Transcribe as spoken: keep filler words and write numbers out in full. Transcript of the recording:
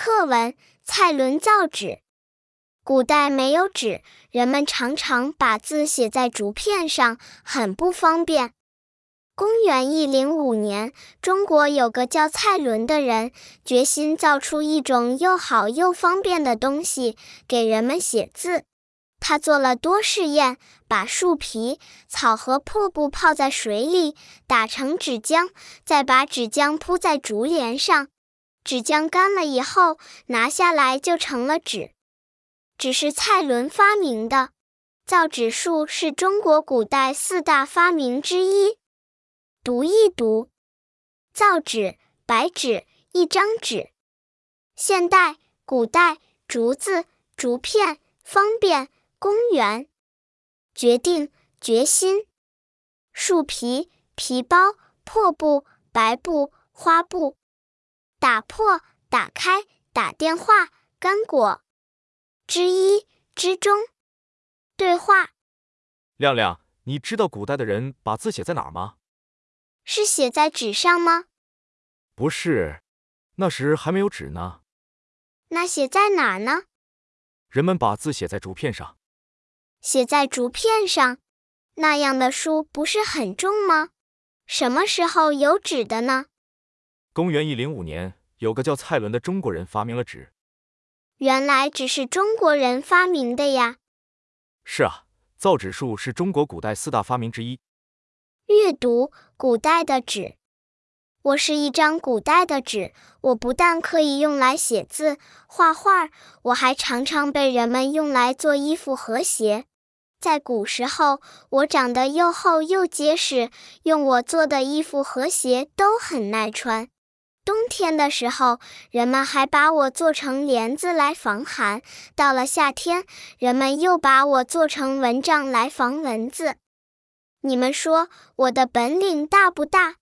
课文：蔡伦造纸。古代没有纸，人们常常把字写在竹片上，很不方便。公元一零五年，中国有个叫蔡伦的人，决心造出一种又好又方便的东西，给人们写字。他做了多试验，把树皮、草和破布泡在水里，打成纸浆，再把纸浆铺在竹帘上。纸浆干了以后，拿下来就成了纸。纸是蔡伦发明的，造纸术是中国古代四大发明之一。读一读：造纸，白纸，一张纸。现代、古代，竹子，竹片，方便，公园。决定，决心。树皮，皮包，破布，白布，花布。打破，打开，打电话，干果。之一，之中。对话： 亮亮，你知道古代的人把字写在哪儿吗？ 是写在纸上吗？ 不是，那时还没有纸呢。 那写在哪儿呢？ 人们把字写在竹片上。 写在竹片上，那样的书不是很重吗？什么时候有纸的呢？ 公元一零五年，有个叫蔡伦的中国人发明了纸。 原来只是中国人发明的呀。 是啊，造纸术是中国古代四大发明之一。 阅读：古代的纸。我是一张古代的纸，我不但可以用来写字、画画，我还常常被人们用来做衣服和鞋。在古时候，我长得又厚又结实，用我做的衣服和鞋都很耐穿。冬天的时候，人们还把我做成帘子来防寒，到了夏天，人们又把我做成蚊帐来防蚊子。你们说我的本领大不大？